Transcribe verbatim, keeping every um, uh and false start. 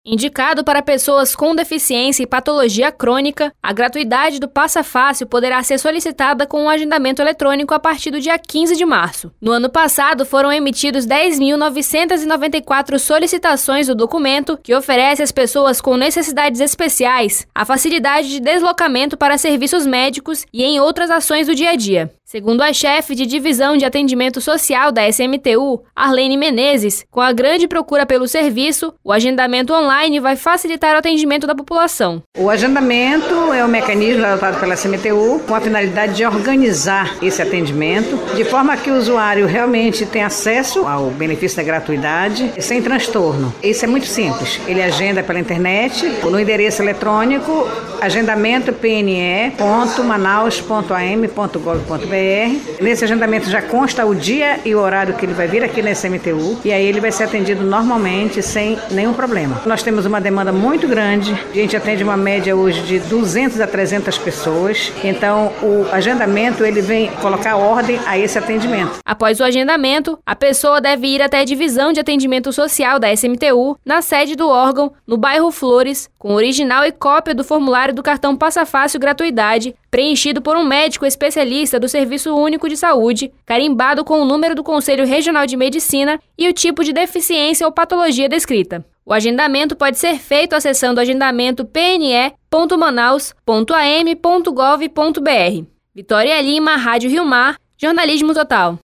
Indicado para pessoas com deficiência e patologia crônica, a gratuidade do Passa Fácil poderá ser solicitada com um agendamento eletrônico a partir do dia quinze de março. No ano passado, foram emitidos dez mil novecentas e noventa e quatro solicitações do documento, que oferece às pessoas com necessidades especiais a facilidade de deslocamento para serviços médicos e em outras ações do dia a dia. Segundo a chefe de Divisão de Atendimento Social da S M T U, Arlene Menezes, com a grande procura pelo serviço, o agendamento online vai facilitar o atendimento da população. O agendamento é um mecanismo adotado pela S M T U com a finalidade de organizar esse atendimento, de forma que o usuário realmente tenha acesso ao benefício da gratuidade sem transtorno. Isso é muito simples. Ele agenda pela internet, no endereço eletrônico agendamento p n e ponto manaus ponto a m ponto gov ponto b r. Nesse agendamento já consta o dia e o horário que ele vai vir aqui na S M T U e aí ele vai ser atendido normalmente sem nenhum problema. Nós temos uma demanda muito grande, a gente atende uma média hoje de duzentas a trezentas pessoas, então o agendamento ele vem colocar ordem a esse atendimento. Após o agendamento, a pessoa deve ir até a Divisão de Atendimento Social da S M T U, na sede do órgão, no bairro Flores, com original e cópia do formulário do cartão Passa Fácil Gratuidade, preenchido por um médico especialista do Serviço Único de Saúde, carimbado com o número do Conselho Regional de Medicina e o tipo de deficiência ou patologia descrita. O agendamento pode ser feito acessando agendamento p n e ponto manaus ponto a m ponto gov ponto b r. Vitória Lima, Rádio Rio Mar, Jornalismo Total.